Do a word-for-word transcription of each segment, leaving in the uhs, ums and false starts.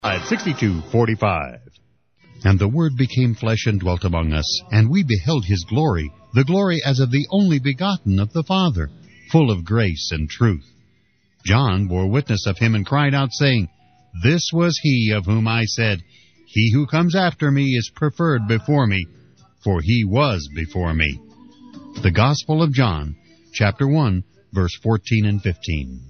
At sixty-two forty-five. And the Word became flesh and dwelt among us, and we beheld his glory, the glory as of the only begotten of the Father, full of grace and truth. John bore witness of him and cried out, saying, This was he of whom I said, He who comes after me is preferred before me, for he was before me. The Gospel of John, chapter one, verse fourteen and fifteen.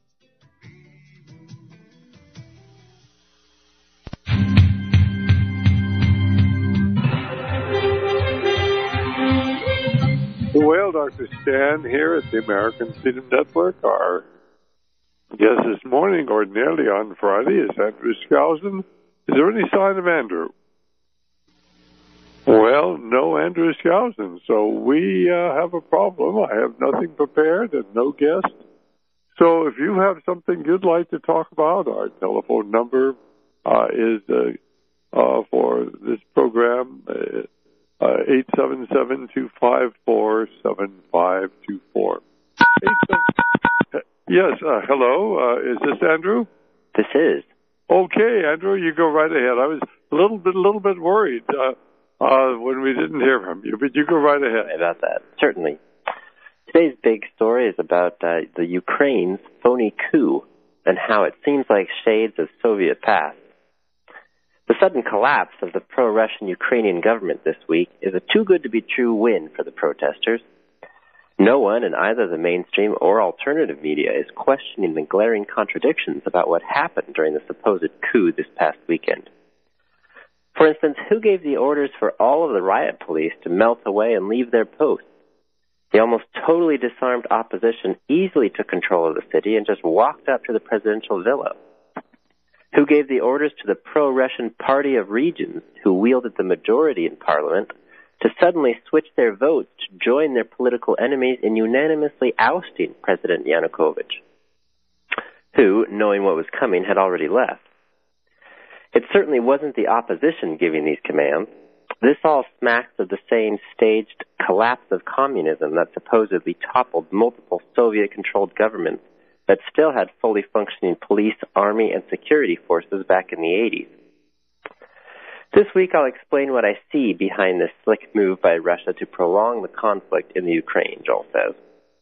Well, Doctor Stan here at the American Freedom Network. Our guest this morning, ordinarily on Friday, is Andrew Skousen. Is there any sign of Andrew? Well, no Andrew Skousen. So we uh, have a problem. I have nothing prepared and no guest. So if you have something you'd like to talk about, our telephone number uh, is uh, uh, for this program, uh, Uh, eight seven seven, two five four, seven five two four. Yes, uh, hello. Uh, is this Andrew? This is. Okay, Andrew, you go right ahead. I was a little bit, a little bit worried uh, uh, when we didn't hear from you, but you go right ahead. Sorry about that. Certainly. Today's big story is about uh, the Ukraine's phony coup and how it seems like shades of Soviet past. The sudden collapse of the pro-Russian Ukrainian government this week is a too-good-to-be-true win for the protesters. No one in either the mainstream or alternative media is questioning the glaring contradictions about what happened during the supposed coup this past weekend. For instance, who gave the orders for all of the riot police to melt away and leave their posts? The almost totally disarmed opposition easily took control of the city and just walked up to the presidential villa. Who gave the orders to the pro-Russian Party of Regions, who wielded the majority in parliament, to suddenly switch their votes to join their political enemies in unanimously ousting President Yanukovych, who, knowing what was coming, had already left? It certainly wasn't the opposition giving these commands. This all smacks of the same staged collapse of communism that supposedly toppled multiple Soviet-controlled governments that still had fully functioning police, army, and security forces back in the eighties. This week I'll explain what I see behind this slick move by Russia to prolong the conflict in the Ukraine, Joel says.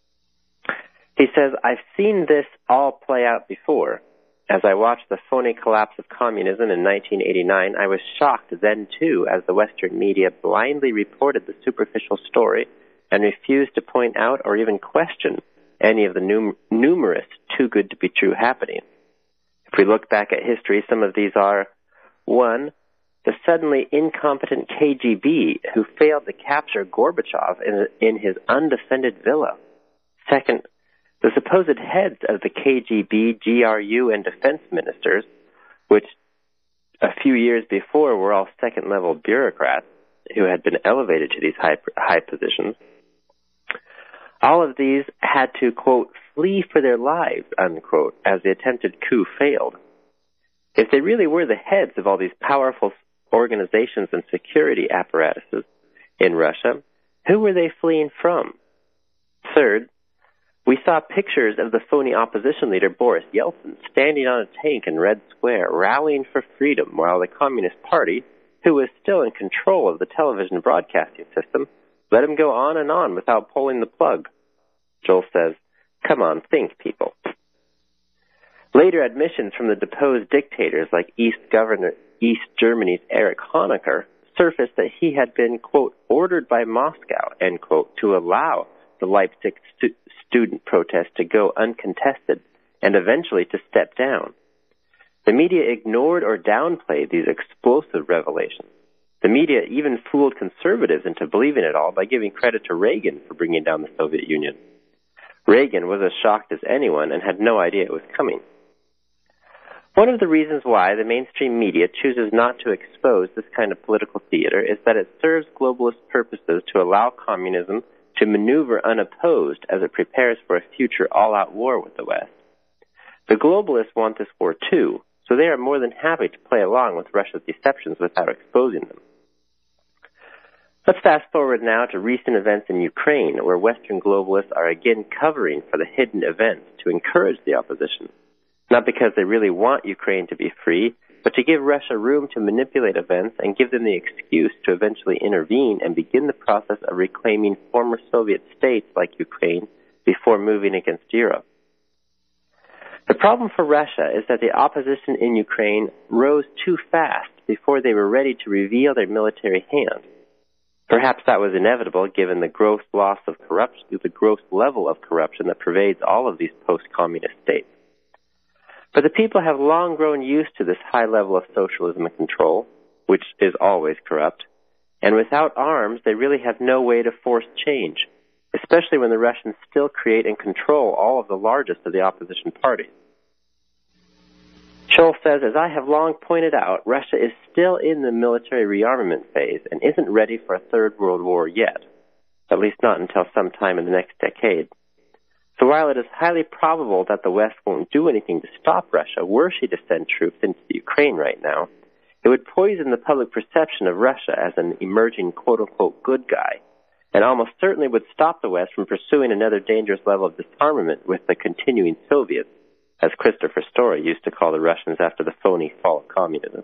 He says, I've seen this all play out before. As I watched the phony collapse of communism in nineteen eighty-nine, I was shocked then too as the Western media blindly reported the superficial story and refused to point out or even question any of the num- numerous too-good-to-be-true happenings. If we look back at history, some of these are, one, the suddenly incompetent K G B who failed to capture Gorbachev in, in his undefended villa. Second, the supposed heads of the K G B, G R U, and defense ministers, which a few years before were all second-level bureaucrats who had been elevated to these high, high positions. All of these had to, quote, flee for their lives, unquote, as the attempted coup failed. If they really were the heads of all these powerful organizations and security apparatuses in Russia, who were they fleeing from? Third, we saw pictures of the phony opposition leader Boris Yeltsin standing on a tank in Red Square, rallying for freedom, while the Communist Party, who was still in control of the television broadcasting system, let him go on and on without pulling the plug. Joel says, come on, think, people. Later admissions from the deposed dictators like East Governor, East Germany's Erich Honecker surfaced that he had been, quote, ordered by Moscow, end quote, to allow the Leipzig stu- student protest to go uncontested and eventually to step down. The media ignored or downplayed these explosive revelations. The media even fooled conservatives into believing it all by giving credit to Reagan for bringing down the Soviet Union. Reagan was as shocked as anyone and had no idea it was coming. One of the reasons why the mainstream media chooses not to expose this kind of political theater is that it serves globalist purposes to allow communism to maneuver unopposed as it prepares for a future all-out war with the West. The globalists want this war too, so they are more than happy to play along with Russia's deceptions without exposing them. Let's fast forward now to recent events in Ukraine, where Western globalists are again covering for the hidden events to encourage the opposition. Not because they really want Ukraine to be free, but to give Russia room to manipulate events and give them the excuse to eventually intervene and begin the process of reclaiming former Soviet states like Ukraine before moving against Europe. The problem for Russia is that the opposition in Ukraine rose too fast before they were ready to reveal their military hand. Perhaps that was inevitable given the gross loss of corruption, the gross level of corruption that pervades all of these post-communist states. But the people have long grown used to this high level of socialism and control, which is always corrupt, and without arms, they really have no way to force change, especially when the Russians still create and control all of the largest of the opposition parties. Scholl says, as I have long pointed out, Russia is still in the military rearmament phase and isn't ready for a third world war yet, at least not until sometime in the next decade. So while it is highly probable that the West won't do anything to stop Russia were she to send troops into the Ukraine right now, it would poison the public perception of Russia as an emerging quote-unquote good guy, and almost certainly would stop the West from pursuing another dangerous level of disarmament with the continuing Soviets, as Christopher Story used to call the Russians after the phony fall of communism.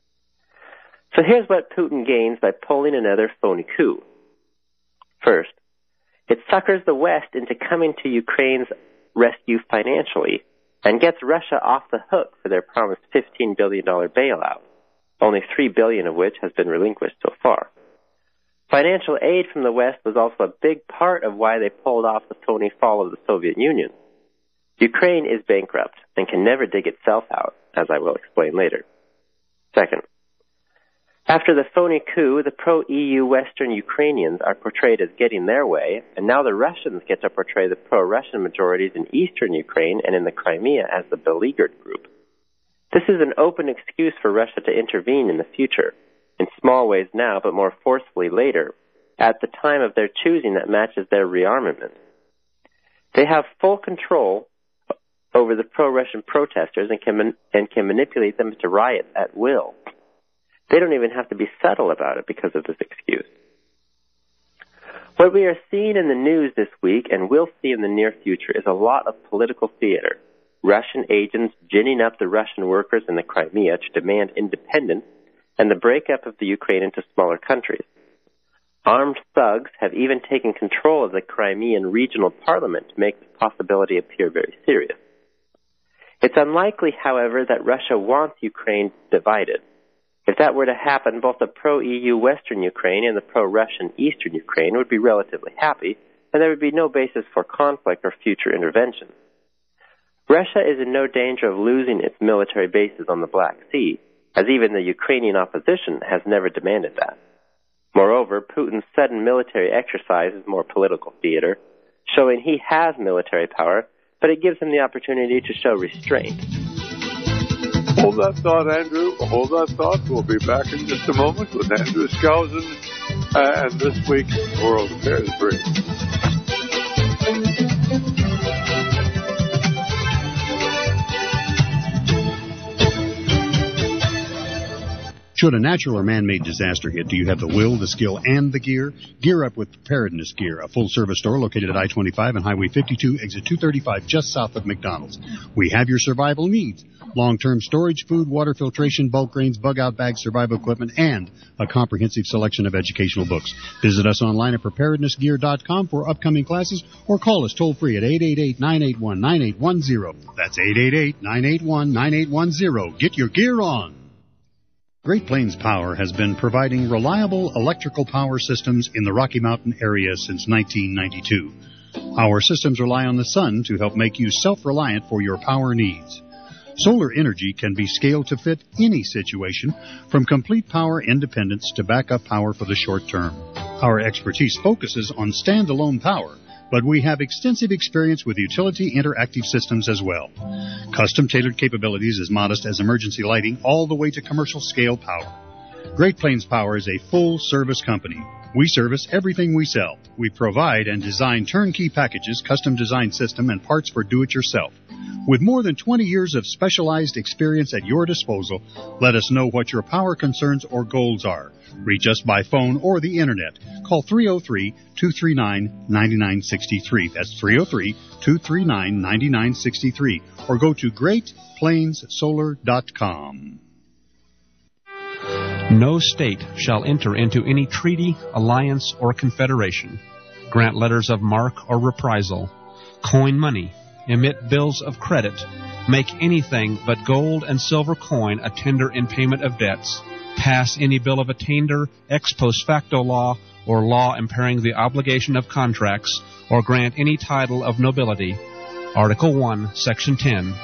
So here's what Putin gains by pulling another phony coup. First, it suckers the West into coming to Ukraine's rescue financially and gets Russia off the hook for their promised fifteen billion dollars bailout, only three billion dollars of which has been relinquished so far. Financial aid from the West was also a big part of why they pulled off the phony fall of the Soviet Union. Ukraine is bankrupt and can never dig itself out, as I will explain later. Second, after the phony coup, the pro-E U Western Ukrainians are portrayed as getting their way, and now the Russians get to portray the pro-Russian majorities in eastern Ukraine and in the Crimea as the beleaguered group. This is an open excuse for Russia to intervene in the future, in small ways now, but more forcefully later, at the time of their choosing that matches their rearmament. They have full control over the pro-Russian protesters and can, man- and can manipulate them to riot at will. They don't even have to be subtle about it because of this excuse. What we are seeing in the news this week and will see in the near future is a lot of political theater. Russian agents ginning up the Russian workers in the Crimea to demand independence and the breakup of the Ukraine into smaller countries. Armed thugs have even taken control of the Crimean regional parliament to make this possibility appear very serious. It's unlikely, however, that Russia wants Ukraine divided. If that were to happen, both the pro-E U Western Ukraine and the pro-Russian Eastern Ukraine would be relatively happy, and there would be no basis for conflict or future intervention. Russia is in no danger of losing its military bases on the Black Sea, as even the Ukrainian opposition has never demanded that. Moreover, Putin's sudden military exercise is more political theater, showing he has military power, but it gives him the opportunity to show restraint. Hold that thought, Andrew. Hold that thought. We'll be back in just a moment with Andrew Skousen uh, and this week's World Affairs Brief. Should a natural or man-made disaster hit, do you have the will, the skill, and the gear? Gear up with Preparedness Gear, a full-service store located at I twenty-five and Highway fifty-two, exit two thirty-five, just south of McDonald's. We have your survival needs. Long-term storage, food, water filtration, bulk grains, bug-out bags, survival equipment, and a comprehensive selection of educational books. Visit us online at preparedness gear dot com for upcoming classes or call us toll-free at eight eight eight, nine eight one, nine eight one zero. That's eight eight eight, nine eight one, nine eight one zero. Get your gear on. Great Plains Power has been providing reliable electrical power systems in the Rocky Mountain area since nineteen ninety-two. Our systems rely on the sun to help make you self-reliant for your power needs. Solar energy can be scaled to fit any situation, from complete power independence to backup power for the short term. Our expertise focuses on standalone power, but we have extensive experience with utility interactive systems as well. Custom-tailored capabilities as modest as emergency lighting all the way to commercial-scale power. Great Plains Power is a full-service company. We service everything we sell. We provide and design turnkey packages, custom-designed system, and parts for do-it-yourself. With more than twenty years of specialized experience at your disposal, let us know what your power concerns or goals are. Reach us by phone or the Internet. Call three oh three, two three nine, nine nine six three. That's three oh three, two three nine, nine nine six three. Or go to great plains solar dot com. No state shall enter into any treaty, alliance, or confederation, grant letters of marque or reprisal, coin money, emit bills of credit, make anything but gold and silver coin a tender in payment of debts, pass any bill of attainder, ex post facto law, or law impairing the obligation of contracts, or grant any title of nobility. Article one, Section ten.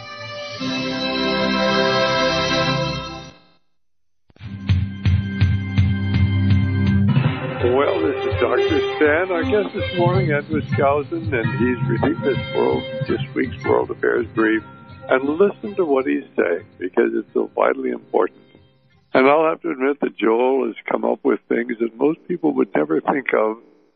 Well, this is Doctor Stan. Our guest this morning, Andrew Skousen, and he's reading this world, this week's World Affairs Brief. And listen to what he's saying, because it's so vitally important. And I'll have to admit that Joel has come up with things that most people would never think of.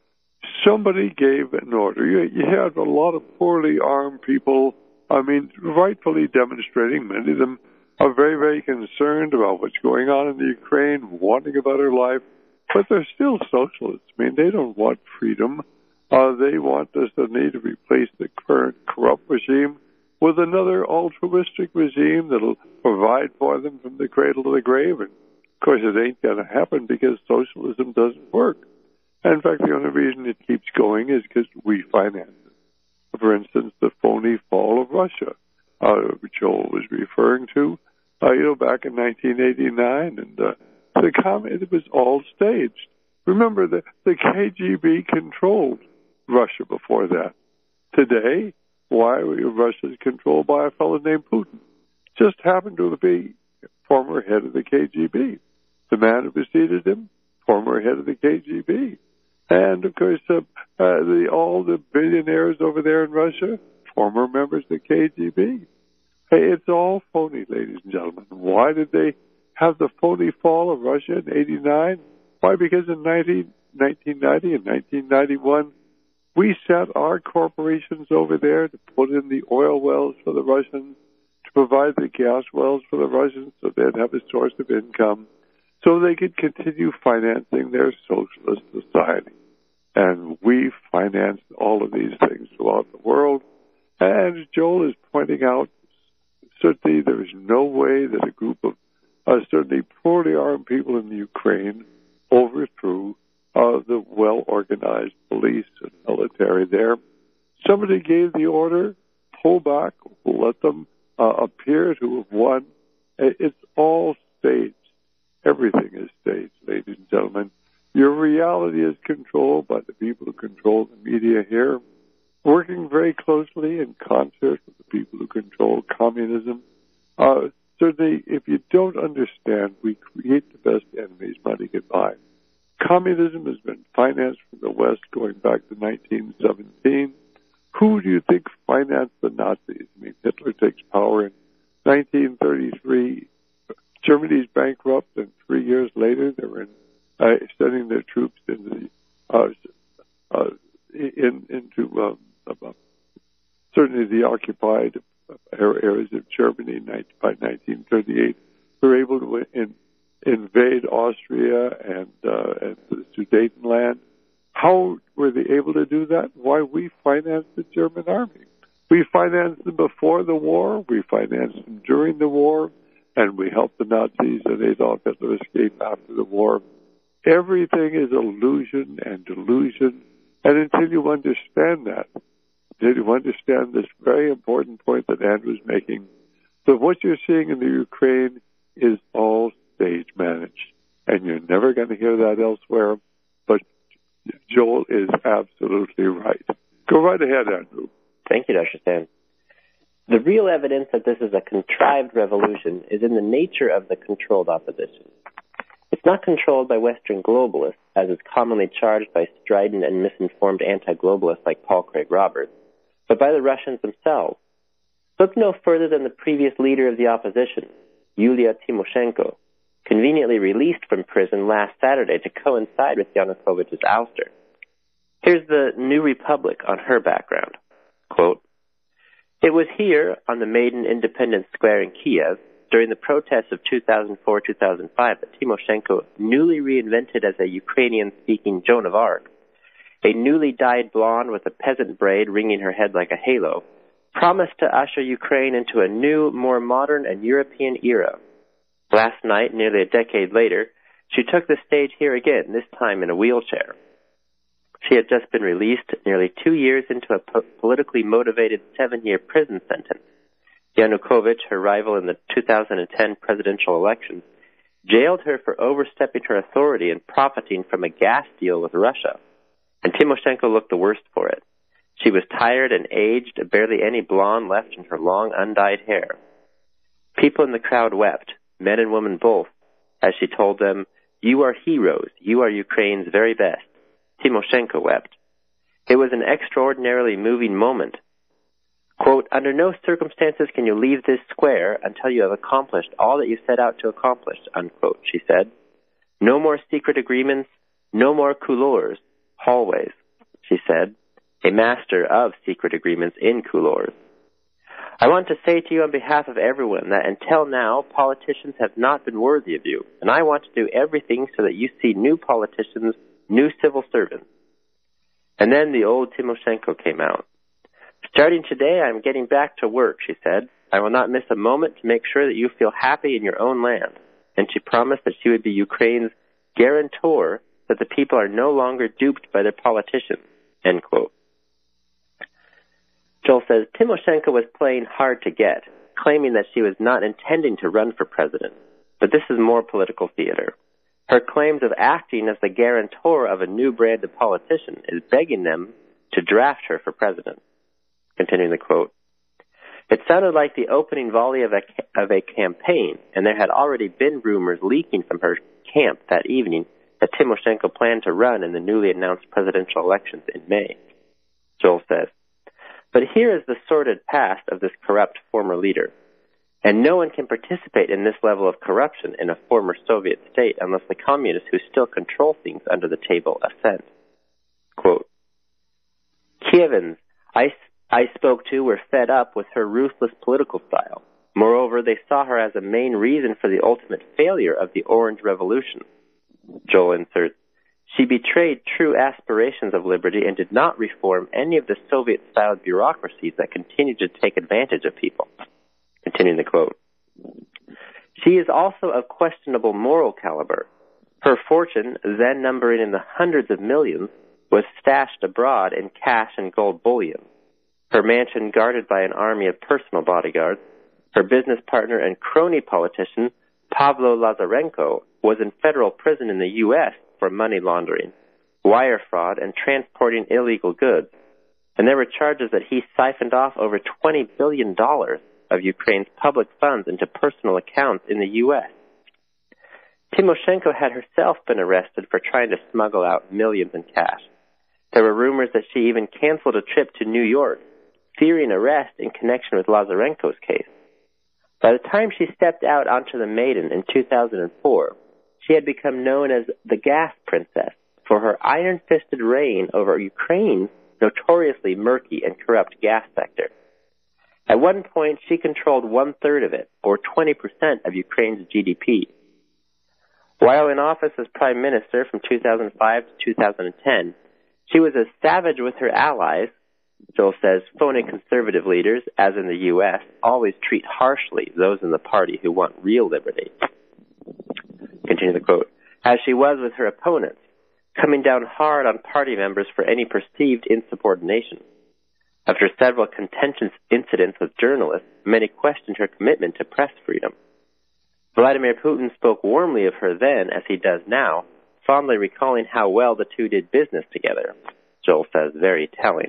Somebody gave an order. You, you had a lot of poorly armed people, I mean, rightfully demonstrating. Many of them are very, very concerned about what's going on in the Ukraine, wanting a better life. But they're still socialists. I mean, they don't want freedom. Uh, they want us to need to replace the current corrupt regime with another altruistic regime that'll provide for them from the cradle to the grave. And, of course, it ain't going to happen because socialism doesn't work. And, in fact, the only reason it keeps going is because we finance it. For instance, the phony fall of Russia, uh, Joel was referring to, uh, you know, back in nineteen eighty-nine. And uh, the com- it was all staged. Remember, the, the K G B controlled Russia before that. Today, why Russia is controlled by a fellow named Putin? Just happened to be former head of the K G B. The man who preceded him, former head of the K G B. And, of course, uh, uh, the, all the billionaires over there in Russia, former members of the K G B. Hey, it's all phony, ladies and gentlemen. Why did they have the phony fall of Russia in eighty-nine? Why? Because in nineteen ninety and nineteen ninety-one, we sent our corporations over there to put in the oil wells for the Russians, to provide the gas wells for the Russians so they'd have a source of income, so they could continue financing their socialist society. And we financed all of these things throughout the world. And as Joel is pointing out, certainly there is no way that a group of uh, certainly poorly armed people in the Ukraine overthrew uh, the well-organized police and military there. Somebody gave the order, pull back, let them uh, appear to have won. It's all staged. Everything is staged, ladies and gentlemen. Your reality is controlled by the people who control the media here, working very closely in concert with the people who control communism. Uh, certainly, if you don't understand, we create the best enemies money can buy. Communism has been financed from the West going back to nineteen seventeen. Who do you think financed the Nazis? I mean, Hitler takes power in nineteen thirty-three. Germany's bankrupt, and three years later, they're in, uh, sending their troops into the, uh, uh, in, into um, uh, certainly the occupied areas of Germany by nineteen thirty-eight. They're able to in, invade Austria and, uh, and the Sudetenland. How were they able to do that? Why? We financed the German army. We financed them before the war. We financed them during the war. And we helped the Nazis and Adolf Hitler escape after the war. Everything is illusion and delusion. And until you understand that, until you understand this very important point that Andrew's making, that what you're seeing in the Ukraine is all stage managed. And you're never going to hear that elsewhere. But Joel is absolutely right. Go right ahead, Andrew. Thank you, Doctor Stan. The real evidence that this is a contrived revolution is in the nature of the controlled opposition. It's not controlled by Western globalists, as is commonly charged by strident and misinformed anti-globalists like Paul Craig Roberts, but by the Russians themselves. Look no further than the previous leader of the opposition, Yulia Tymoshenko, conveniently released from prison last Saturday to coincide with Yanukovych's ouster. Here's the New Republic on her background. Quote, "It was here, on the maiden Independence Square in Kiev, during the protests of two thousand four to two thousand five, that Tymoshenko, newly reinvented as a Ukrainian-speaking Joan of Arc, a newly dyed blonde with a peasant braid ringing her head like a halo, promised to usher Ukraine into a new, more modern and European era. Last night, nearly a decade later, she took the stage here again, this time in a wheelchair. She had just been released nearly two years into a po- politically motivated seven-year prison sentence. Yanukovych, her rival in the two thousand ten presidential election, jailed her for overstepping her authority and profiting from a gas deal with Russia. And Tymoshenko looked the worst for it. She was tired and aged, barely any blonde left in her long, undyed hair. People in the crowd wept, men and women both, as she told them, "You are heroes. You are Ukraine's very best." Tymoshenko wept. It was an extraordinarily moving moment. Quote, "Under no circumstances can you leave this square until you have accomplished all that you set out to accomplish," unquote, she said. "No more secret agreements, no more couloirs, hallways," she said, a master of secret agreements in couloirs. "I want to say to you on behalf of everyone that until now, politicians have not been worthy of you, and I want to do everything so that you see new politicians, new civil servants." And then the old Tymoshenko came out. "Starting today, I am getting back to work," she said. "I will not miss a moment to make sure that you feel happy in your own land." And she promised that she would be Ukraine's guarantor that the people are no longer duped by their politicians, end quote. Joel says Tymoshenko was playing hard to get, claiming that she was not intending to run for president. But this is more political theater. Her claims of acting as the guarantor of a new brand of politician is begging them to draft her for president. Continuing the quote, "It sounded like the opening volley of a, of a campaign, and there had already been rumors leaking from her camp that evening that Tymoshenko planned to run in the newly announced presidential elections in May." Joel says, "But here is the sordid past of this corrupt former leader. And no one can participate in this level of corruption in a former Soviet state unless the communists who still control things under the table assent." Quote, "Kievans I, I spoke to were fed up with her ruthless political style. Moreover, they saw her as a main reason for the ultimate failure of the Orange Revolution." Joel inserts, "She betrayed true aspirations of liberty and did not reform any of the Soviet-style bureaucracies that continued to take advantage of people." Continuing the quote, "She is also of questionable moral caliber. Her fortune, then numbering in the hundreds of millions, was stashed abroad in cash and gold bullion. Her mansion guarded by an army of personal bodyguards. Her business partner and crony politician, Pavlo Lazarenko, was in federal prison in the U S for money laundering, wire fraud, and transporting illegal goods. And there were charges that he siphoned off over twenty billion dollars of Ukraine's public funds into personal accounts in the U S Tymoshenko had herself been arrested for trying to smuggle out millions in cash. There were rumors that she even canceled a trip to New York, fearing arrest in connection with Lazarenko's case. By the time she stepped out onto the Maidan in two thousand four, she had become known as the Gas Princess for her iron-fisted reign over Ukraine's notoriously murky and corrupt gas sector. At one point, she controlled one-third of it, or twenty percent of Ukraine's G D P. While in office as prime minister from two thousand five to two thousand ten, she was as savage with her allies. Joel says phony conservative leaders, as in the U S, always treat harshly those in the party who want real liberty. Continue the quote, "As she was with her opponents, coming down hard on party members for any perceived insubordination. After several contentious incidents with journalists, many questioned her commitment to press freedom. Vladimir Putin spoke warmly of her then, as he does now, fondly recalling how well the two did business together." Joel says, very telling.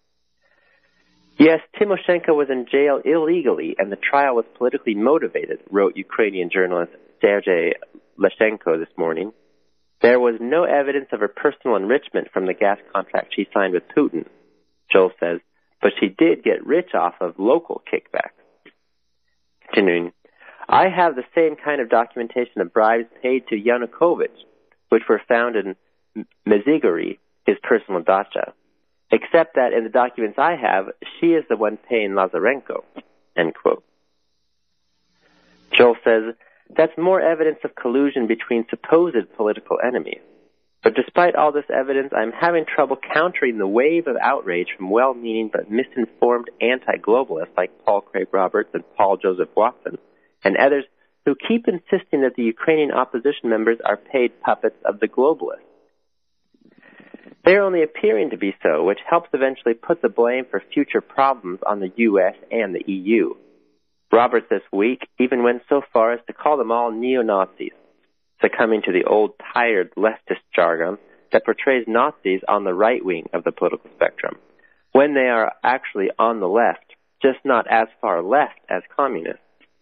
"Yes, Tymoshenko was in jail illegally, and the trial was politically motivated," wrote Ukrainian journalist Sergei Leshenko this morning. "There was no evidence of her personal enrichment from the gas contract she signed with Putin," Joel says, "but she did get rich off of local kickbacks." Continuing, "I have the same kind of documentation of bribes paid to Yanukovych, which were found in Mezigori, his personal dacha, except that in the documents I have, she is the one paying Lazarenko," end quote. Joel says, "That's more evidence of collusion between supposed political enemies. But despite all this evidence, I'm having trouble countering the wave of outrage from well-meaning but misinformed anti-globalists like Paul Craig Roberts and Paul Joseph Watson, and others who keep insisting that the Ukrainian opposition members are paid puppets of the globalists. They are only appearing to be so, which helps eventually put the blame for future problems on the U S and the E U. Roberts this week even went so far as to call them all neo-Nazis, succumbing to the old, tired leftist jargon that portrays Nazis on the right wing of the political spectrum, when they are actually on the left, just not as far left as communists,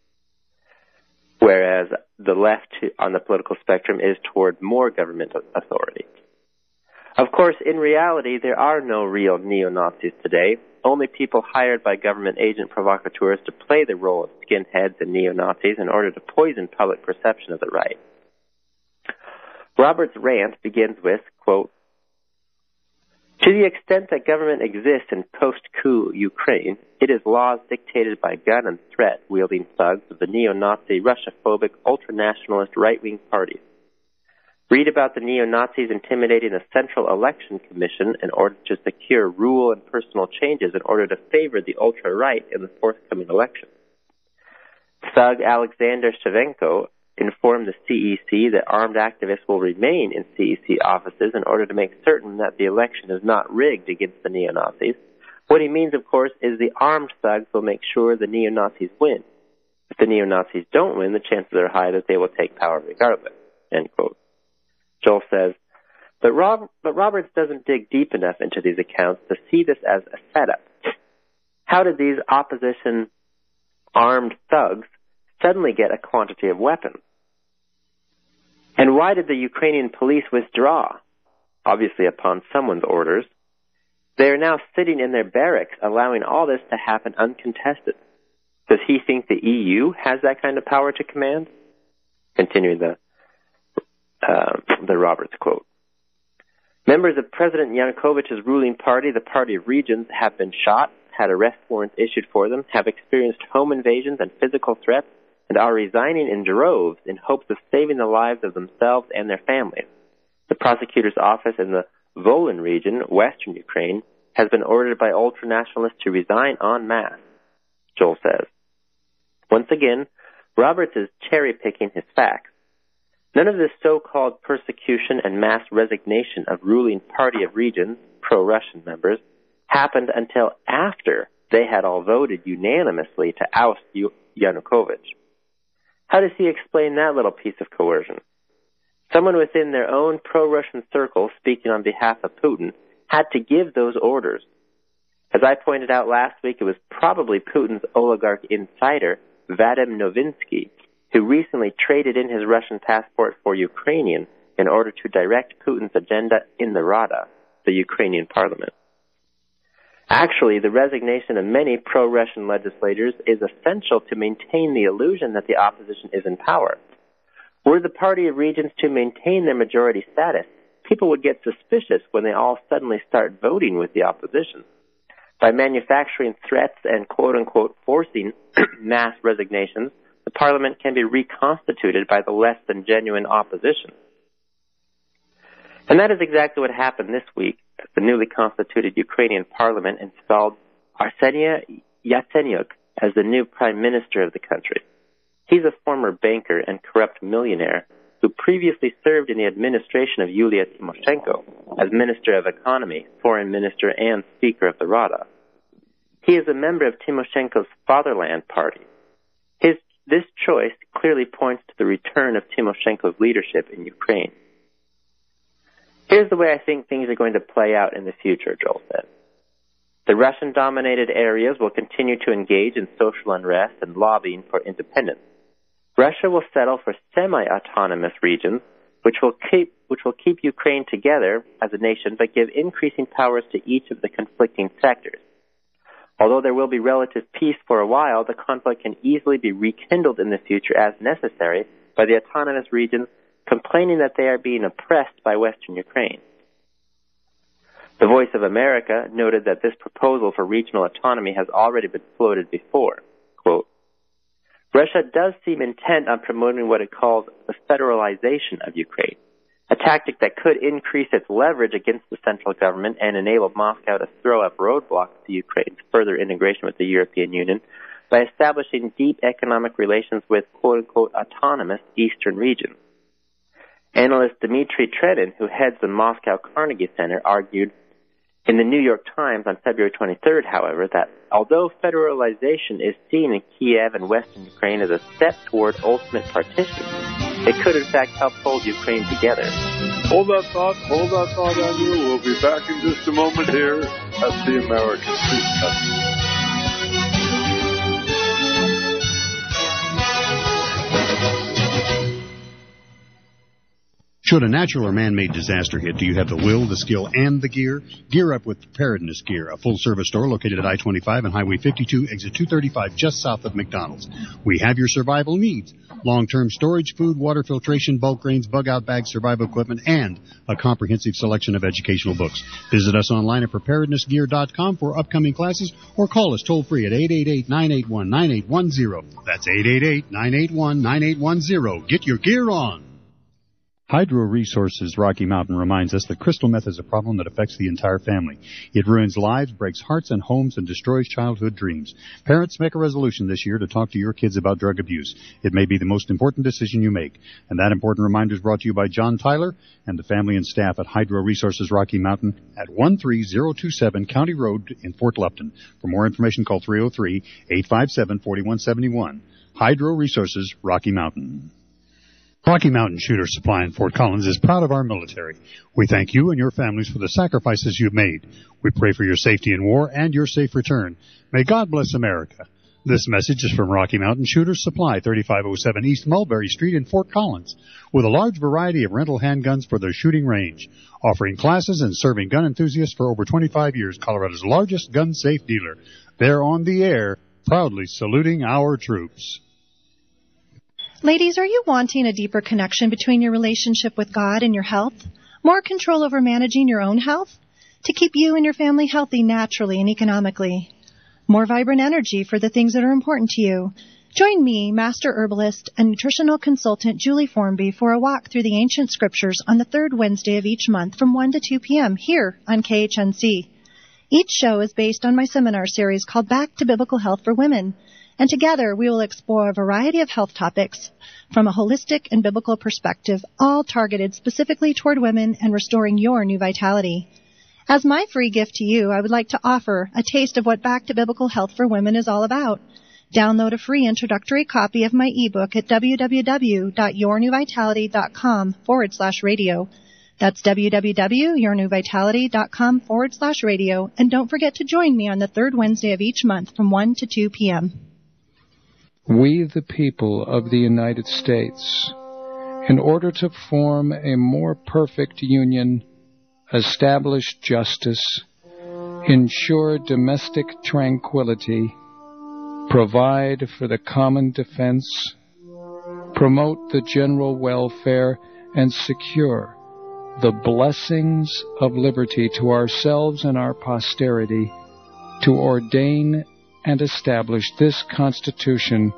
whereas the left on the political spectrum is toward more government authority. Of course, in reality, there are no real neo-Nazis today, only people hired by government agent provocateurs to play the role of skinheads and neo-Nazis in order to poison public perception of the right. Roberts' rant begins with, quote, "To the extent that government exists in post-coup Ukraine, it is laws dictated by gun and threat-wielding thugs of the neo-Nazi, Russia-phobic, ultranationalist right-wing parties. Read about the neo-Nazis intimidating the Central Election Commission in order to secure rule and personal changes in order to favor the ultra-right in the forthcoming election. Thug Alexander Shevchenko informed the C E C that armed activists will remain in C E C offices in order to make certain that the election is not rigged against the neo-Nazis. What he means, of course, is the armed thugs will make sure the neo-Nazis win. If the neo-Nazis don't win, the chances are high that they will take power regardless." End quote. Joel says, but, Rob, but Roberts doesn't dig deep enough into these accounts to see this as a setup. How did these opposition armed thugs suddenly get a quantity of weapons? And why did the Ukrainian police withdraw? Obviously upon someone's orders. They are now sitting in their barracks, allowing all this to happen uncontested. Does he think the E U has that kind of power to command? Continuing the Uh, the Roberts quote. Members of President Yanukovych's ruling party, the Party of Regions, have been shot, had arrest warrants issued for them, have experienced home invasions and physical threats, and are resigning in droves in hopes of saving the lives of themselves and their families. The prosecutor's office in the Volyn region, western Ukraine, has been ordered by ultranationalists to resign en masse, Joel says. Once again, Roberts is cherry-picking his facts. None of this so-called persecution and mass resignation of ruling Party of Regions, pro-Russian members, happened until after they had all voted unanimously to oust Yanukovych. How does he explain that little piece of coercion? Someone within their own pro-Russian circle, speaking on behalf of Putin, had to give those orders. As I pointed out last week, it was probably Putin's oligarch insider, Vadim Novinsky, who recently traded in his Russian passport for Ukrainian in order to direct Putin's agenda in the Rada, the Ukrainian parliament. Actually, the resignation of many pro-Russian legislators is essential to maintain the illusion that the opposition is in power. Were the Party of Regions to maintain their majority status, people would get suspicious when they all suddenly start voting with the opposition. By manufacturing threats and quote-unquote forcing mass resignations, the parliament can be reconstituted by the less than genuine opposition. And that is exactly what happened this week as the newly constituted Ukrainian parliament installed Arseniy Yatsenyuk as the new prime minister of the country. He's a former banker and corrupt millionaire who previously served in the administration of Yulia Tymoshenko as Minister of Economy, Foreign Minister, and Speaker of the Rada. He is a member of Tymoshenko's Fatherland Party. His This choice clearly points to the return of Tymoshenko's leadership in Ukraine. Here's the way I think things are going to play out in the future, Joel said. The Russian-dominated areas will continue to engage in social unrest and lobbying for independence. Russia will settle for semi-autonomous regions, which will keep which will keep Ukraine together as a nation, but give increasing powers to each of the conflicting sectors. Although there will be relative peace for a while, the conflict can easily be rekindled in the future as necessary by the autonomous regions complaining that they are being oppressed by Western Ukraine. The Voice of America noted that this proposal for regional autonomy has already been floated before. Quote, Russia does seem intent on promoting what it calls the federalization of Ukraine, a tactic that could increase its leverage against the central government and enable Moscow to throw up roadblocks to Ukraine's further integration with the European Union by establishing deep economic relations with quote-unquote autonomous eastern regions. Analyst Dmitry Tredin, who heads the Moscow Carnegie Center, argued in the New York Times on February twenty-third, however, that although federalization is seen in Kiev and western Ukraine as a step toward ultimate partition, it could in fact help hold Ukraine together. Hold that thought, hold that thought, Andrew. We'll be back in just a moment here at the American Truth. Should a natural or man-made disaster hit, do you have the will, the skill, and the gear? Gear up with Preparedness Gear, a full-service store located at I twenty-five and Highway fifty-two, exit two thirty-five, just south of McDonald's. We have your survival needs. Long-term storage, food, water filtration, bulk grains, bug-out bags, survival equipment, and a comprehensive selection of educational books. Visit us online at preparedness gear dot com for upcoming classes or call us toll-free at eight eight eight, nine eight one, nine eight one zero. That's eight eight eight, nine eight one, nine eight one zero. Get your gear on. Hydro Resources Rocky Mountain reminds us that crystal meth is a problem that affects the entire family. It ruins lives, breaks hearts and homes, and destroys childhood dreams. Parents, make a resolution this year to talk to your kids about drug abuse. It may be the most important decision you make. And that important reminder is brought to you by John Tyler and the family and staff at Hydro Resources Rocky Mountain at one three zero two seven County Road in Fort Lupton. For more information, call three oh three, eight five seven, four one seven one. Hydro Resources Rocky Mountain. Rocky Mountain Shooter Supply in Fort Collins is proud of our military. We thank you and your families for the sacrifices you've made. We pray for your safety in war and your safe return. May God bless America. This message is from Rocky Mountain Shooter Supply, thirty-five oh seven East Mulberry Street in Fort Collins, with a large variety of rental handguns for their shooting range. Offering classes and serving gun enthusiasts for over twenty-five years, Colorado's largest gun safe dealer. They're on the air, proudly saluting our troops. Ladies, are you wanting a deeper connection between your relationship with God and your health? More control over managing your own health? To keep you and your family healthy naturally and economically? More vibrant energy for the things that are important to you? Join me, Master Herbalist and Nutritional Consultant Julie Formby, for a walk through the ancient scriptures on the third Wednesday of each month from one to two p.m. here on K H N C. Each show is based on my seminar series called Back to Biblical Health for Women. And together we will explore a variety of health topics from a holistic and biblical perspective, all targeted specifically toward women and restoring your new vitality. As my free gift to you, I would like to offer a taste of what Back to Biblical Health for Women is all about. Download a free introductory copy of my ebook at www.yournewvitality.com forward slash radio. That's www.yournewvitality.com forward slash radio. And don't forget to join me on the third Wednesday of each month from one to two p.m. We, the people of the United States, in order to form a more perfect union, establish justice, ensure domestic tranquility, provide for the common defense, promote the general welfare, and secure the blessings of liberty to ourselves and our posterity, to ordain and establish this Constitution.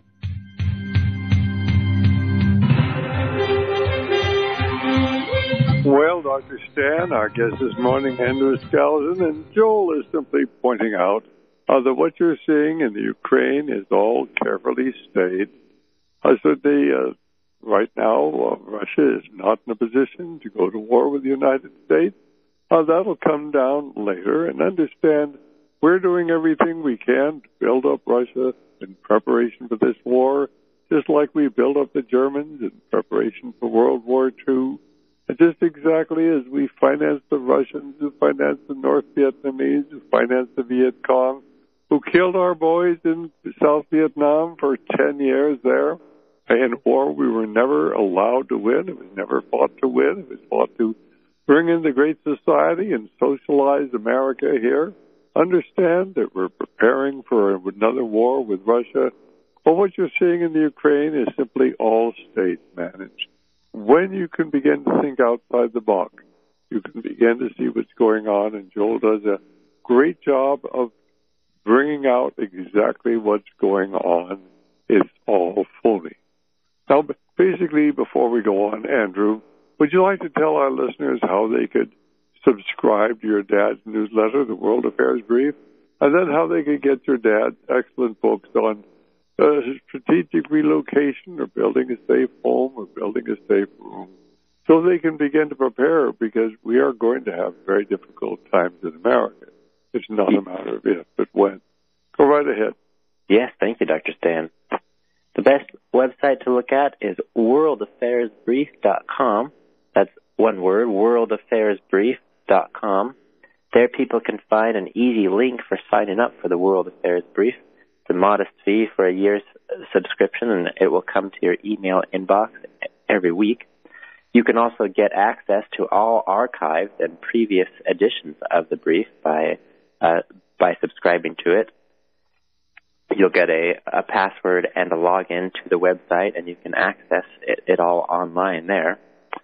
Well, Doctor Stan, our guest this morning, Andrew Skousen, and Joel is simply pointing out uh, that what you're seeing in the Ukraine is all carefully staged. Uh, so they, uh, right now, uh, Russia is not in a position to go to war with the United States. Uh, that'll come down later, and understand we're doing everything we can to build up Russia in preparation for this war, just like we built up the Germans in preparation for World War Two, and just exactly as we financed the Russians, who financed the North Vietnamese, who financed the Viet Cong, who killed our boys in South Vietnam for ten years there. In a war we were never allowed to win. It was never fought to win. It was fought to bring in the Great Society and socialize America here. Understand that we're preparing for another war with Russia. But what you're seeing in the Ukraine is simply all state managed. When you can begin to think outside the box, you can begin to see what's going on, and Joel does a great job of bringing out exactly what's going on. It's all phony. Now, basically, before we go on, Andrew, would you like to tell our listeners how they could subscribe to your dad's newsletter, the World Affairs Brief? and then how they could get your dad's excellent books on uh, strategic relocation or building a safe home or building a safe room, so they can begin to prepare, because we are going to have very difficult times in America. It's not a matter of if, but when. Go right ahead. Yes, thank you, Doctor Stan. The best website to look at is world affairs brief dot com. That's one word, world affairs brief dot com. There people can find an easy link for signing up for the World Affairs Brief. It's a modest fee for a year's subscription, and it will come to your email inbox every week. You can also get access to all archived and previous editions of the brief by uh, by subscribing to it. You'll get a, a password and a login to the website, and you can access it, it all online there.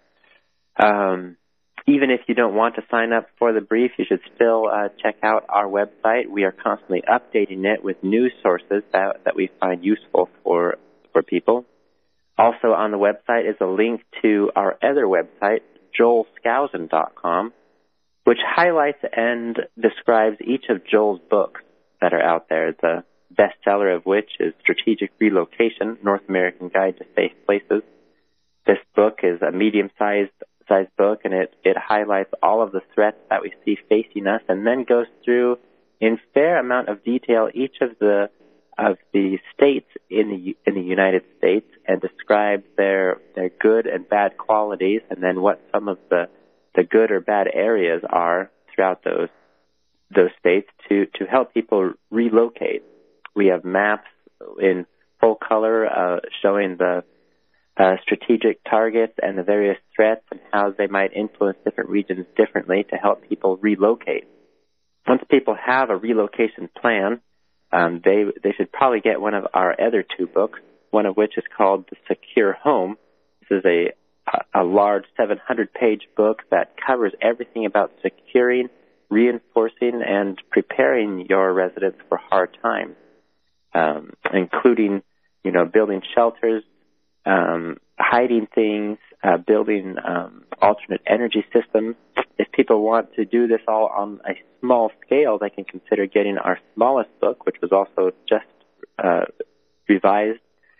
Um, even if you don't want to sign up for the brief, you should still uh, check out our website. We are constantly updating it with news sources that, that we find useful for for people. Also on the website is a link to our other website, joel skousen dot com, which highlights and describes each of Joel's books that are out there. The bestseller of which is Strategic Relocation, North American Guide to Safe Places. This book is a medium-sized sized book, and it, it highlights all of the threats that we see facing us, and then goes through in fair amount of detail each of the of the states in the in the United States, and describes their their good and bad qualities, and then what some of the the good or bad areas are throughout those those states to to help people relocate. We have maps in full color uh, showing the uh, strategic targets and the various threats and how they might influence different regions differently to help people relocate. Once people have a relocation plan, um, they they should probably get one of our other two books, one of which is called The Secure Home. This is a, a large seven hundred page book that covers everything about securing, reinforcing, and preparing your residents for hard times. Um, including, you know, building shelters, um, hiding things, uh, building um, alternate energy systems. If people want to do this all on a small scale, they can consider getting our smallest book, which was also just uh, revised,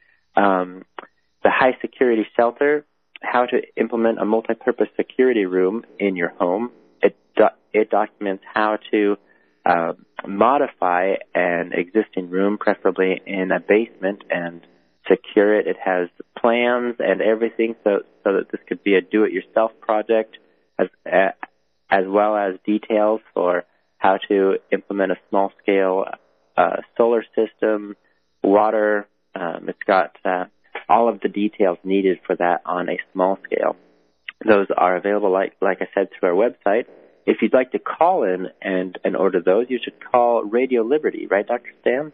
um, The High Security Shelter, How to Implement a Multi-Purpose Security Room in Your Home. It, do- it documents how to Uh, modify an existing room, preferably in a basement, and secure it. It has plans and everything, so so that this could be a do-it-yourself project, as uh, as well as details for how to implement a small-scale uh, solar system, water. Um, it's got uh, all of the details needed for that on a small scale. Those are available, like like I said, through our website. If you'd like to call in and, and order those, you should call Radio Liberty, right, Doctor Stan?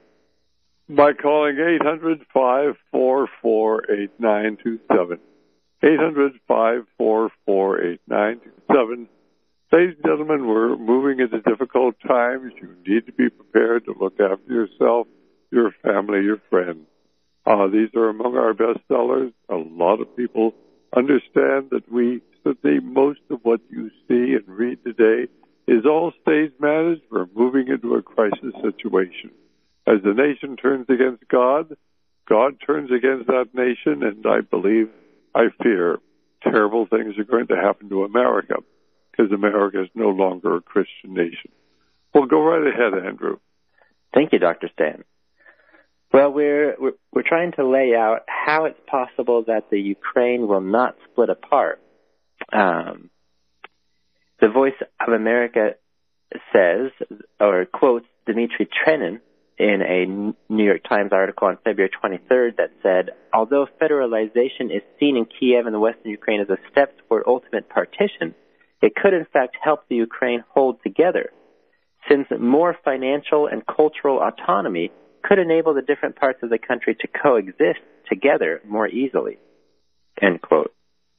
By calling eight hundred, five four four, eight nine two seven. eight hundred, five four four, eight nine two seven. Ladies and gentlemen, we're moving into difficult times. You need to be prepared to look after yourself, your family, your friends. Uh, these are among our best sellers. A lot of people understand that we that most of what you see and read today is all stage managed. We're moving into a crisis situation. As the nation turns against God, God turns against that nation, and I believe, I fear, terrible things are going to happen to America, because America is no longer a Christian nation. Well, go right ahead, Andrew. Thank you, Doctor Stan. Well, we're, we're we're trying to lay out how it's possible that the Ukraine will not split apart. Um, the Voice of America says, or quotes Dmitry Trenin in a New York Times article on February twenty-third that said, although federalization is seen in Kiev and the western Ukraine as a step toward ultimate partition, it could in fact help the Ukraine hold together, since more financial and cultural autonomy could enable the different parts of the country to coexist together more easily. End quote.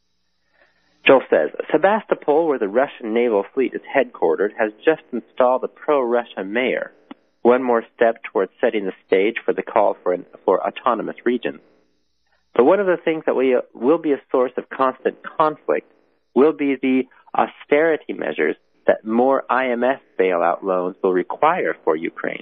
Joel says, Sebastopol, where the Russian naval fleet is headquartered, has just installed a pro-Russia mayor, one more step towards setting the stage for the call for, an, for autonomous regions. But one of the things that we, uh, will be a source of constant conflict will be the austerity measures that more I M F bailout loans will require for Ukraine.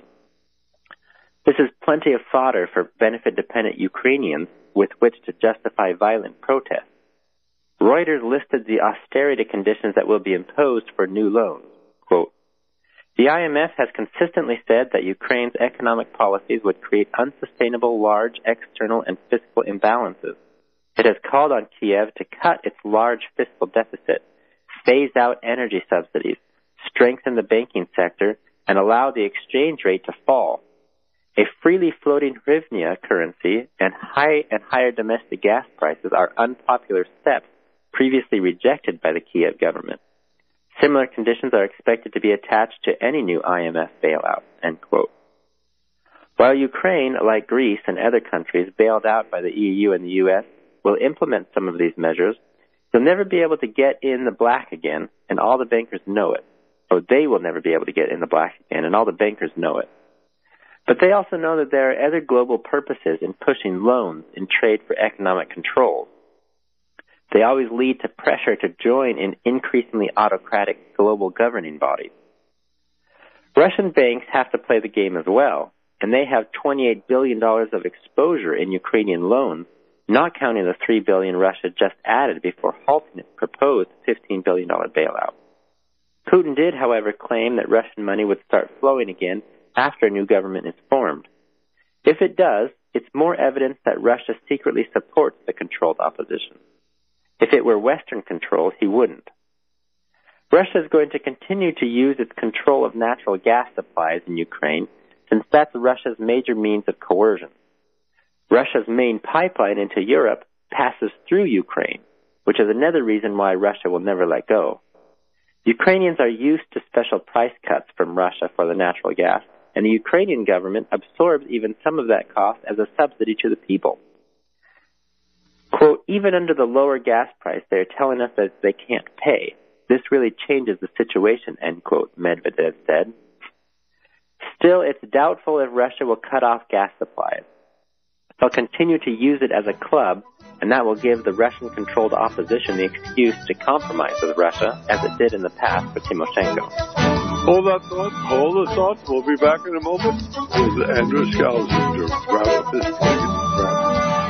This is plenty of fodder for benefit-dependent Ukrainians with which to justify violent protests. Reuters listed the austerity conditions that will be imposed for new loans. Quote, the I M F has consistently said that Ukraine's economic policies would create unsustainable large external and fiscal imbalances. It has called on Kiev to cut its large fiscal deficit, phase out energy subsidies, strengthen the banking sector, and allow the exchange rate to fall. A freely floating hryvnia currency and high and higher domestic gas prices are unpopular steps previously rejected by the Kiev government. Similar conditions are expected to be attached to any new I M F bailout, end quote. While Ukraine, like Greece and other countries bailed out by the E U and the U S, will implement some of these measures, they'll never be able to get in the black again, and all the bankers know it. Or they will never be able to get in the black again, and all the bankers know it. But they also know that there are other global purposes in pushing loans in trade for economic control. They always lead to pressure to join in increasingly autocratic global governing bodies. Russian banks have to play the game as well, and they have twenty-eight billion dollars of exposure in Ukrainian loans, not counting the three billion dollars Russia just added before halting its proposed fifteen billion dollars bailout. Putin did, however, claim that Russian money would start flowing again after a new government is formed. If it does, it's more evidence that Russia secretly supports the controlled opposition. If it were Western control, he wouldn't. Russia is going to continue to use its control of natural gas supplies in Ukraine, since that's Russia's major means of coercion. Russia's main pipeline into Europe passes through Ukraine, which is another reason why Russia will never let go. Ukrainians are used to special price cuts from Russia for the natural gas, and the Ukrainian government absorbs even some of that cost as a subsidy to the people. Quote, even under the lower gas price, they are telling us that they can't pay. This really changes the situation, end quote, Medvedev said. Still, it's doubtful if Russia will cut off gas supplies. They'll continue to use it as a club, and that will give the Russian-controlled opposition the excuse to compromise with Russia, as it did in the past with Timoshenko. Hold that thought. Hold the thought. We'll be back in a moment with Andrew Skousen to wrap up this program.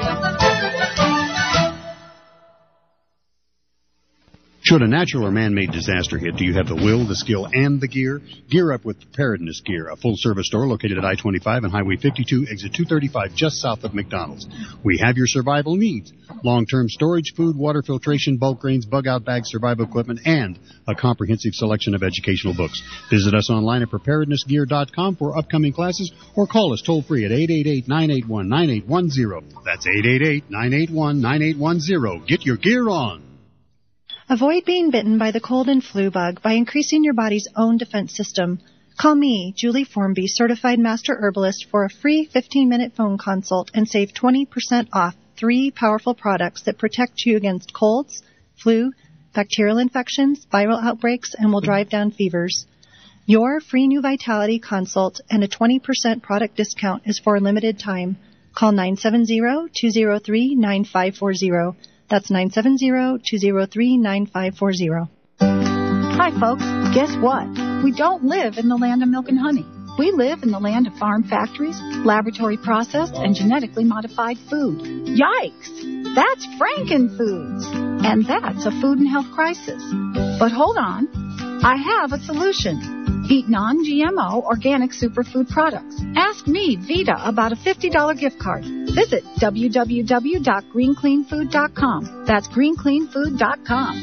Should a natural or man-made disaster hit, do you have the will, the skill, and the gear? Gear up with Preparedness Gear, a full-service store located at I twenty-five and Highway fifty-two, exit two thirty-five, just south of McDonald's. We have your survival needs: long-term storage, food, water filtration, bulk grains, bug-out bags, survival equipment, and a comprehensive selection of educational books. Visit us online at preparedness gear dot com for upcoming classes, or call us toll-free at eight eight eight, nine eight one, nine eight one zero. That's eight eight eight, nine eight one, nine eight one zero. Get your gear on. Avoid being bitten by the cold and flu bug by increasing your body's own defense system. Call me, Julie Formby, certified master herbalist, for a free fifteen-minute phone consult and save twenty percent off three powerful products that protect you against colds, flu, bacterial infections, viral outbreaks, and will drive down fevers. Your free New Vitality consult and a twenty percent product discount is for a limited time. Call nine seven zero, two zero three, nine five four zero. That's nine seven zero, two zero three, nine five four zero. Hi, folks. Guess what? We don't live in the land of milk and honey. We live in the land of farm factories, laboratory processed, and genetically modified food. Yikes! That's Frankenfoods. And that's a food and health crisis. But hold on. I have a solution. Eat non-G M O organic superfood products. Ask me, Vita, about a fifty dollars gift card. Visit w w w dot green clean food dot com. That's green clean food dot com.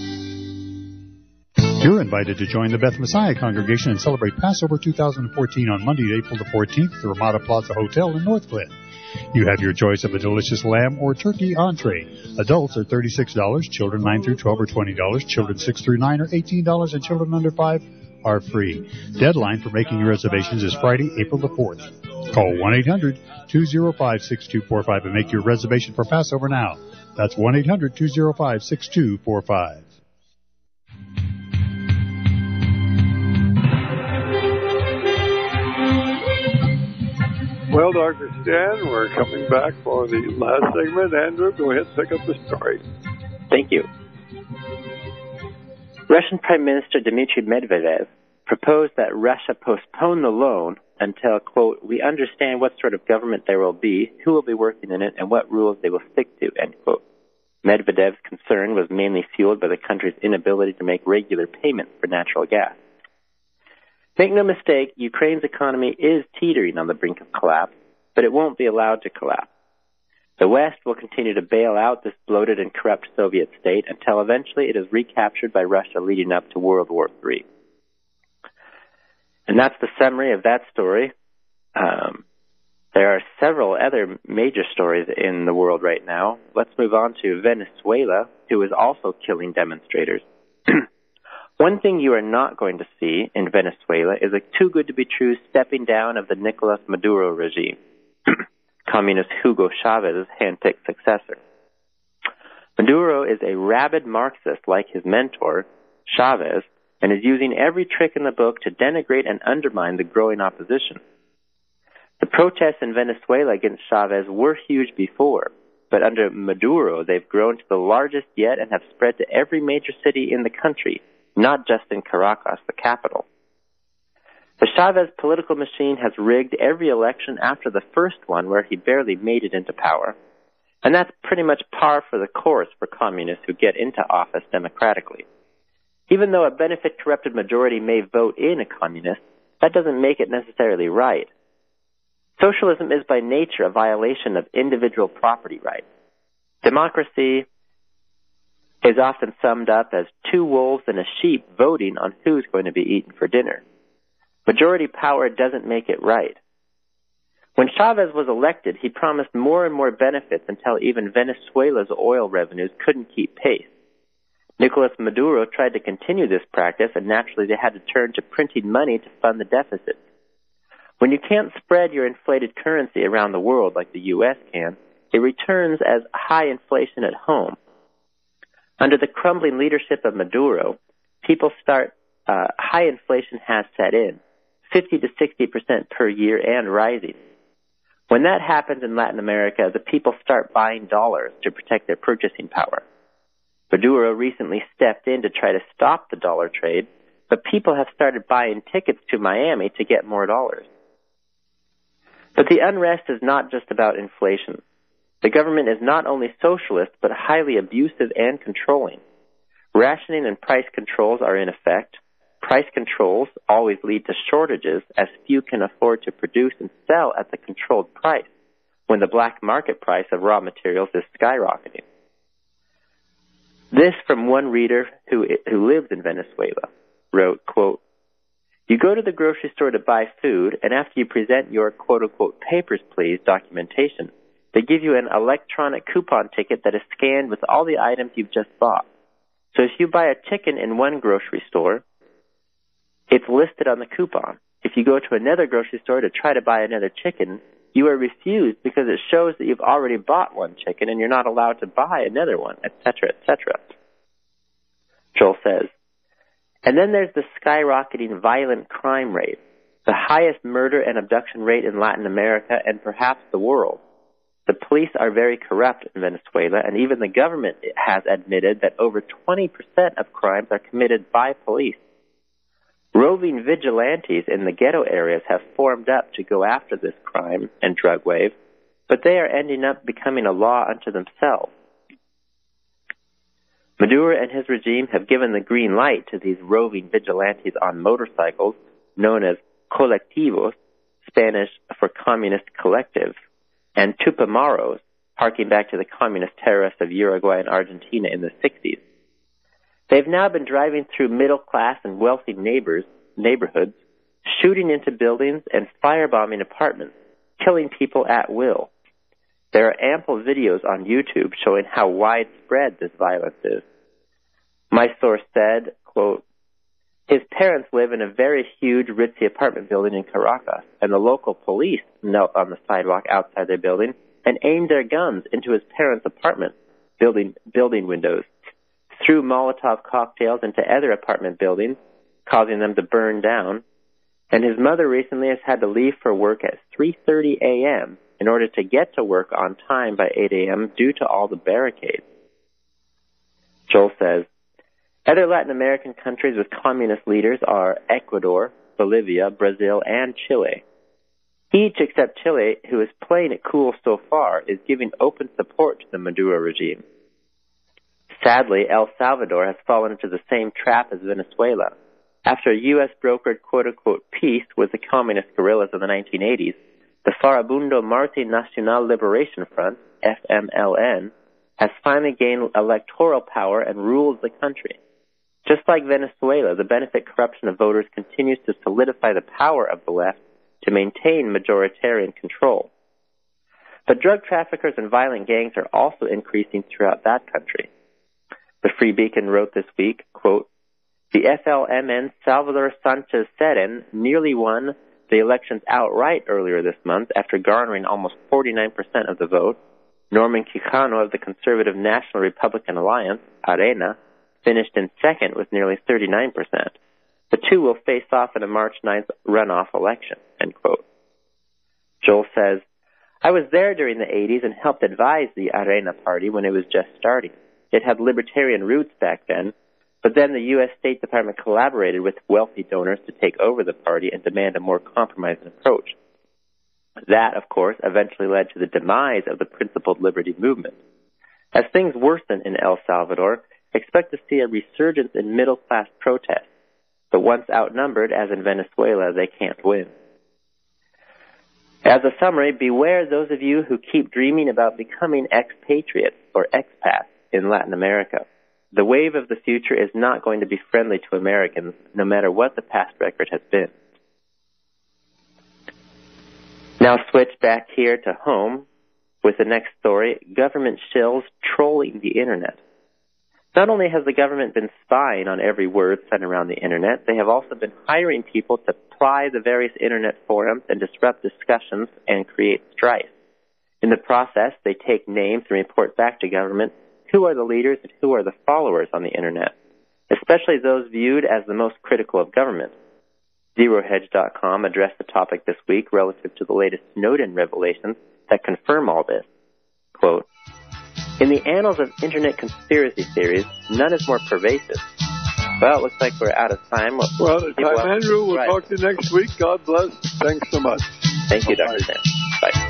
You're invited to join the Beth Messiah congregation and celebrate Passover two thousand fourteen on Monday, April the fourteenth at the Ramada Plaza Hotel in North Glen. You have your choice of a delicious lamb or turkey entree. Adults are thirty-six dollars, children nine through twelve are twenty dollars, children six through nine are eighteen dollars, and children under five are free. Deadline for making your reservations is Friday, April the fourth. Call one eight hundred, two oh five, six two four five and make your reservation for Passover now. That's one eight hundred, two oh five, six two four five. Well, Doctor Stan, we're coming back for the last segment. Andrew, go ahead and pick up the story. Thank you. Russian Prime Minister Dmitry Medvedev proposed that Russia postpone the loan until, quote, we understand what sort of government there will be, who will be working in it, and what rules they will stick to, end quote. Medvedev's concern was mainly fueled by the country's inability to make regular payments for natural gas. Make no mistake, Ukraine's economy is teetering on the brink of collapse, but it won't be allowed to collapse. The West will continue to bail out this bloated and corrupt Soviet state until eventually it is recaptured by Russia leading up to World War Three. And that's the summary of that story. Um, there are several other major stories in the world right now. Let's move on to Venezuela, who is also killing demonstrators. One thing you are not going to see in Venezuela is a too-good-to-be-true stepping down of the Nicolas Maduro regime, Communist Hugo Chavez's hand-picked successor. Maduro is a rabid Marxist like his mentor, Chavez, and is using every trick in the book to denigrate and undermine the growing opposition. The protests in Venezuela against Chavez were huge before, but under Maduro they've grown to the largest yet and have spread to every major city in the country, not just in Caracas, the capital. The Chavez political machine has rigged every election after the first one where he barely made it into power, and that's pretty much par for the course for communists who get into office democratically. Even though a benefit-corrupted majority may vote in a communist, that doesn't make it necessarily right. Socialism is by nature a violation of individual property rights. Democracy is often summed up as two wolves and a sheep voting on who's going to be eaten for dinner. Majority power doesn't make it right. When Chavez was elected, he promised more and more benefits until even Venezuela's oil revenues couldn't keep pace. Nicolas Maduro tried to continue this practice, and naturally they had to turn to printing money to fund the deficit. When you can't spread your inflated currency around the world like the U S can, it returns as high inflation at home. Under the crumbling leadership of Maduro, people start, uh, high inflation has set in, fifty to sixty percent per year and rising. When that happens in Latin America, the people start buying dollars to protect their purchasing power. Maduro recently stepped in to try to stop the dollar trade, but people have started buying tickets to Miami to get more dollars. But the unrest is not just about inflation. The government is not only socialist, but highly abusive and controlling. Rationing and price controls are in effect. Price controls always lead to shortages, as few can afford to produce and sell at the controlled price, when the black market price of raw materials is skyrocketing. This from one reader who, who lives in Venezuela, wrote, quote, you go to the grocery store to buy food, and after you present your quote-unquote papers, please, documentation, they give you an electronic coupon ticket that is scanned with all the items you've just bought. So if you buy a chicken in one grocery store, it's listed on the coupon. If you go to another grocery store to try to buy another chicken, you are refused because it shows that you've already bought one chicken and you're not allowed to buy another one, et cetera, et cetera. Joel says, and then there's the skyrocketing violent crime rate, the highest murder and abduction rate in Latin America and perhaps the world. The police are very corrupt in Venezuela, and even the government has admitted that over twenty percent of crimes are committed by police. Roving vigilantes in the ghetto areas have formed up to go after this crime and drug wave, but they are ending up becoming a law unto themselves. Maduro and his regime have given the green light to these roving vigilantes on motorcycles, known as colectivos, Spanish for communist collective, and Tupamaros, harking back to the communist terrorists of Uruguay and Argentina in the sixties. They've now been driving through middle-class and wealthy neighbors, neighborhoods, shooting into buildings and firebombing apartments, killing people at will. There are ample videos on YouTube showing how widespread this violence is. My source said, quote, his parents live in a very huge, ritzy apartment building in Caracas, and the local police knelt on the sidewalk outside their building and aimed their guns into his parents' apartment building, building windows, threw Molotov cocktails into other apartment buildings, causing them to burn down, and his mother recently has had to leave for work at three thirty a.m. in order to get to work on time by eight a.m. due to all the barricades. Joel says, Other Latin American countries with communist leaders are Ecuador, Bolivia, Brazil, and Chile. Each except Chile, who is playing it cool so far, is giving open support to the Maduro regime. Sadly, El Salvador has fallen into the same trap as Venezuela. After a U S brokered quote-unquote peace with the communist guerrillas in the nineteen eighties, the Farabundo Marti Nacional Liberation Front, F M L N, has finally gained electoral power and rules the country. Just like Venezuela, the benefit corruption of voters continues to solidify the power of the left to maintain majoritarian control. But drug traffickers and violent gangs are also increasing throughout that country. The Free Beacon wrote this week, quote, the F L M N Salvador Sanchez Seren nearly won the elections outright earlier this month after garnering almost forty-nine percent of the vote. Norman Quijano of the Conservative National Republican Alliance, ARENA, finished in second with nearly thirty-nine percent. The two will face off in a March ninth runoff election, end quote. Joel says, I was there during the eighties and helped advise the ARENA party when it was just starting. It had libertarian roots back then, but then the U S State Department collaborated with wealthy donors to take over the party and demand a more compromising approach. That, of course, eventually led to the demise of the principled liberty movement. As things worsen in El Salvador, expect to see a resurgence in middle-class protests. But once outnumbered, as in Venezuela, they can't win. As a summary, beware those of you who keep dreaming about becoming expatriates or expats in Latin America. The wave of the future is not going to be friendly to Americans, no matter what the past record has been. Now switch back here to home with the next story, government shills trolling the Internet. Not only has the government been spying on every word said around the Internet, they have also been hiring people to ply the various Internet forums and disrupt discussions and create strife. In the process, they take names and report back to government who are the leaders and who are the followers on the Internet, especially those viewed as the most critical of government. Zero Hedge dot com addressed the topic this week relative to the latest Snowden revelations that confirm all this. Quote, in the annals of Internet conspiracy theories, none is more pervasive. Well, it looks like we're out of time. Well, well it's time, Andrew. We'll right. talk to you next week. God bless. Thanks so much. Thank you, Doctor Sam. Bye.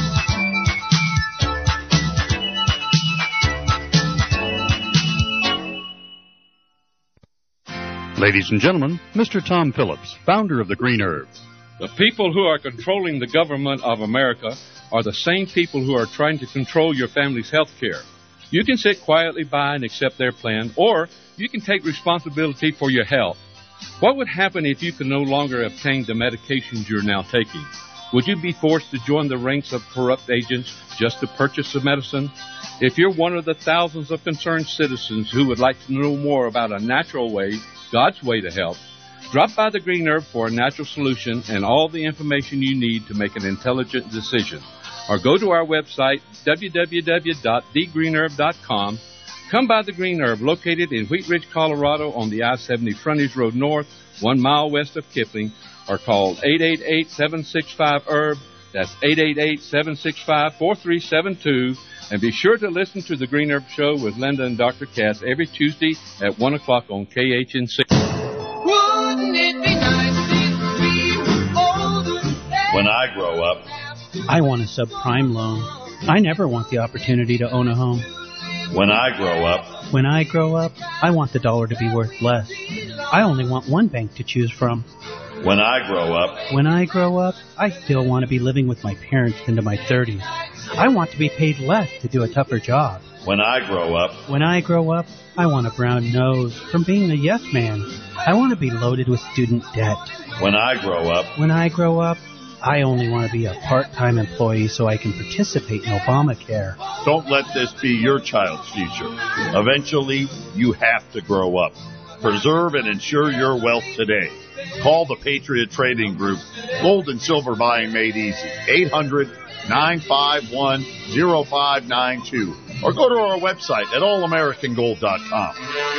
Ladies and gentlemen, Mister Tom Phillips, founder of the Green Herb. The people who are controlling the government of America are the same people who are trying to control your family's health care. You can sit quietly by and accept their plan, or you can take responsibility for your health. What would happen if you could no longer obtain the medications you're now taking? Would you be forced to join the ranks of corrupt agents just to purchase the medicine? If you're one of the thousands of concerned citizens who would like to know more about a natural way, God's way to help, drop by the Green Herb for a natural solution and all the information you need to make an intelligent decision. Or go to our website, w w w dot the green herb dot com. Come by the Green Herb, located in Wheat Ridge, Colorado, on the I seventy Frontage Road North, one mile west of Kipling, or call eight eight eight, seven six five, herb. That's eight eight eight, seven six five, four three seven two. And be sure to listen to the Green Herb Show with Linda and Doctor Cass every Tuesday at one o'clock on K H N C. Wouldn't it be nice if we were older? When I grow up, I want a subprime loan. I never want the opportunity to own a home. When I grow up, When I grow up, I want the dollar to be worth less. I only want one bank to choose from. When I grow up, When I grow up, I still want to be living with my parents into my thirties. I want to be paid less to do a tougher job. When I grow up, When I grow up, I want a brown nose from being a yes man. I want to be loaded with student debt. When I grow up, When I grow up, I only want to be a part-time employee so I can participate in Obamacare. Don't let this be your child's future. Eventually, you have to grow up. Preserve and ensure your wealth today. Call the Patriot Trading Group. Gold and silver buying made easy. eight hundred, nine five one, oh five nine two. Or go to our website at all american gold dot com.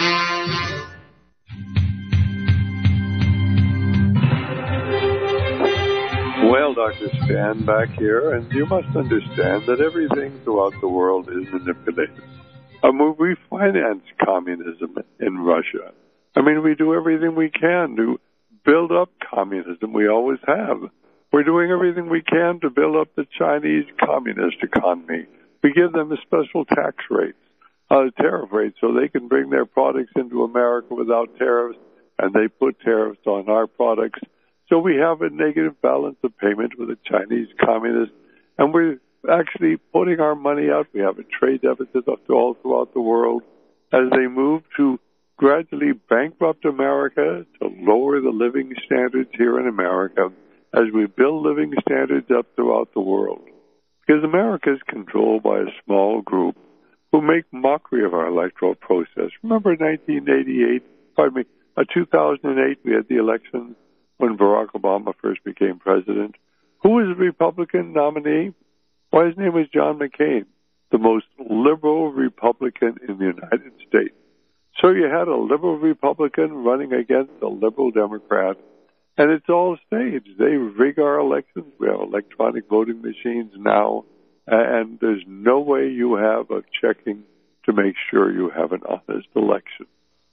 Well, Doctor Stan back here, and you must understand that everything throughout the world is manipulated. I mean, we finance communism in Russia. I mean, we do everything we can to build up communism. We always have. We're doing everything we can to build up the Chinese communist economy. We give them a special tax rates, uh, tariff rates, so they can bring their products into America without tariffs, and they put tariffs on our products. So we have a negative balance of payment with the Chinese communists, and we're actually putting our money out. We have a trade deficit all throughout the world as they move to gradually bankrupt America to lower the living standards here in America as we build living standards up throughout the world. Because America is controlled by a small group who make mockery of our electoral process. Remember nineteen eighty-eight, pardon me, uh, two thousand eight, we had the elections when Barack Obama first became president. Who was the Republican nominee? Well, his name was John McCain, the most liberal Republican in the United States. So you had a liberal Republican running against a liberal Democrat, and it's all staged. They rig our elections. We have electronic voting machines now, and there's no way you have of checking to make sure you have an honest election.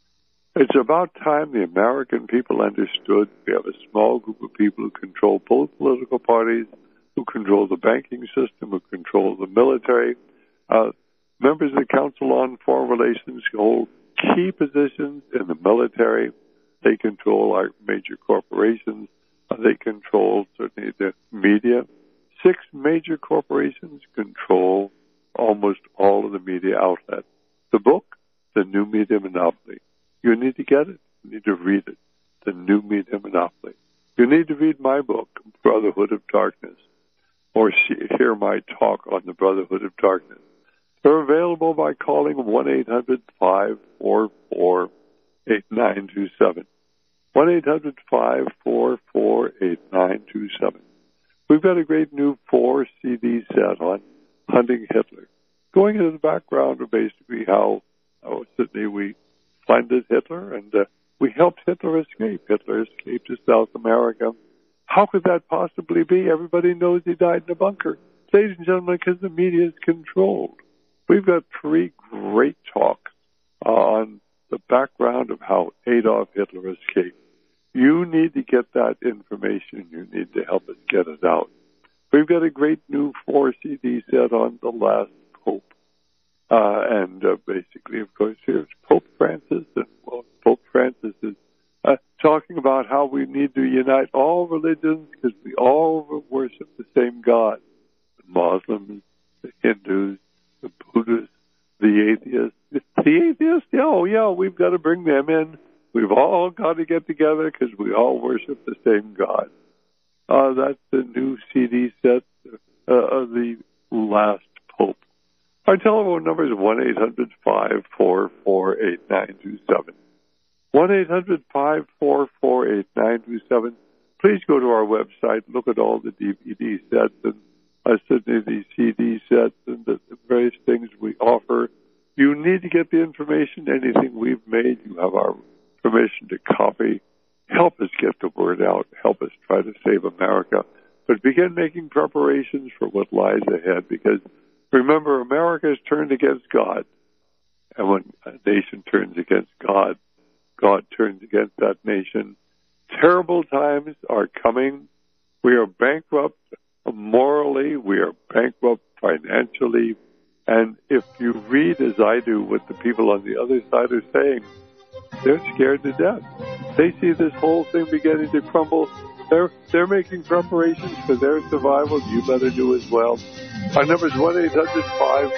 It's about time the American people understood we have a small group of people who control both political parties, who control the banking system, who control the military. Uh, members of the Council on Foreign Relations hold key positions in the military. They control our major corporations. Uh, they control certainly the media. Six major corporations control almost all of the media outlets. The book, The New Media Monopoly. You need to get it. You need to read it. The New Media Monopoly. You need to read my book, Brotherhood of Darkness, or see, hear my talk on the Brotherhood of Darkness. They're available by calling one eight hundred five four four eight nine two seven. one eight hundred five four four eight nine two seven. We've got a great new four C D set on hunting Hitler, going into the background of basically how, how Sydney we funded Hitler, and uh, we helped Hitler escape. Hitler escaped to South America. How could that possibly be? Everybody knows he died in a bunker. Ladies and gentlemen, because the media is controlled. We've got three great talks uh, on the background of how Adolf Hitler escaped. You need to get that information. You need to help us get it out. We've got a great new four C D set on the last Pope. Uh, and uh, basically, of course, here's Pope Francis. And well, Pope Francis is uh, talking about how we need to unite all religions because we all worship the same God. The Muslims, the Hindus, the Buddhists, the atheists. The atheists, yeah, oh, yeah, we've got to bring them in. We've all got to get together because we all worship the same God. Uh, that's the new C D set uh, of the last Pope. Our telephone number is one eight hundred five four four eight nine two seven. one eight hundred five four four eight nine two seven. Please go to our website, look at all the D V D sets and uh, the C D sets and the, the various things we offer. You need to get the information. Anything we've made, you have our permission to copy. Help us get the word out. Help us try to save America. But begin making preparations for what lies ahead, because remember, America is turned against God. And when a nation turns against God, God turns against that nation. Terrible times are coming. We are bankrupt morally. We are bankrupt financially. And if you read, as I do, what the people on the other side are saying, they're scared to death. They see this whole thing beginning to crumble. They're they're making preparations for their survival. You better do as well. Our number is one eight hundred five